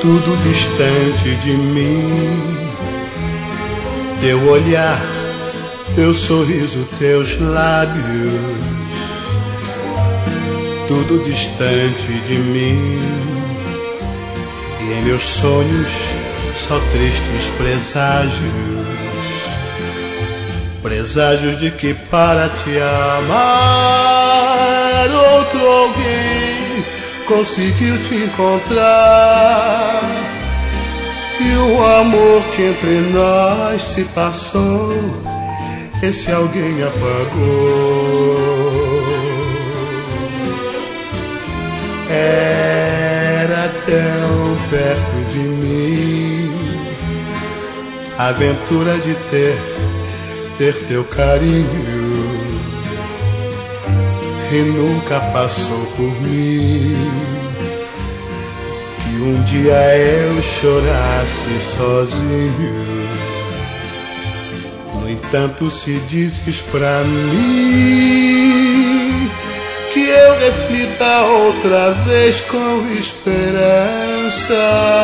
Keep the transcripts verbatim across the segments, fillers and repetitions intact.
tudo distante de mim. Teu olhar, teu sorriso, teus lábios, tudo distante de mim. E em meus sonhos só tristes preságios, preságios de que para te amar outro alguém conseguiu te encontrar. E o amor que entre nós se passou, esse alguém apagou. Era tão perto de mim a aventura de ter, ter teu carinho, e nunca passou por mim que um dia eu chorasse sozinho. No entanto, se dizes pra mim que eu reflita outra vez com esperança,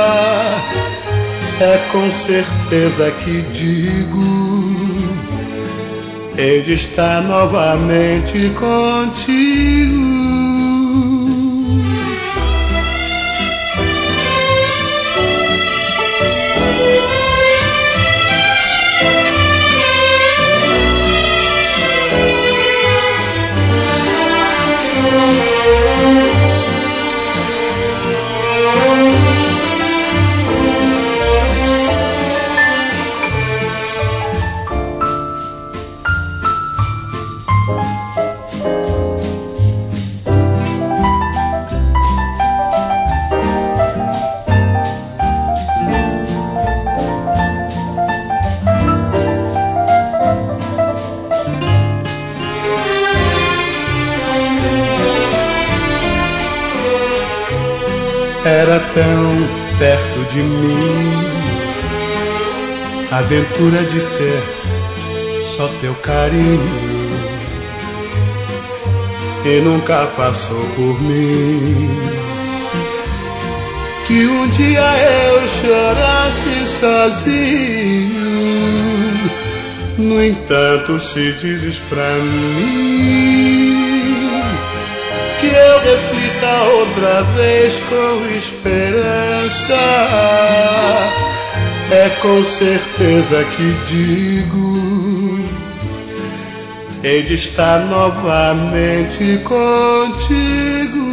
é com certeza que digo, hei de estar novamente contigo. Era tão perto de mim a aventura de ter só teu carinho, e nunca passou por mim que um dia eu chorasse sozinho. No entanto, se dizes pra mim que eu reflita outra vez com esperança, é com certeza que digo, hei de estar novamente contigo.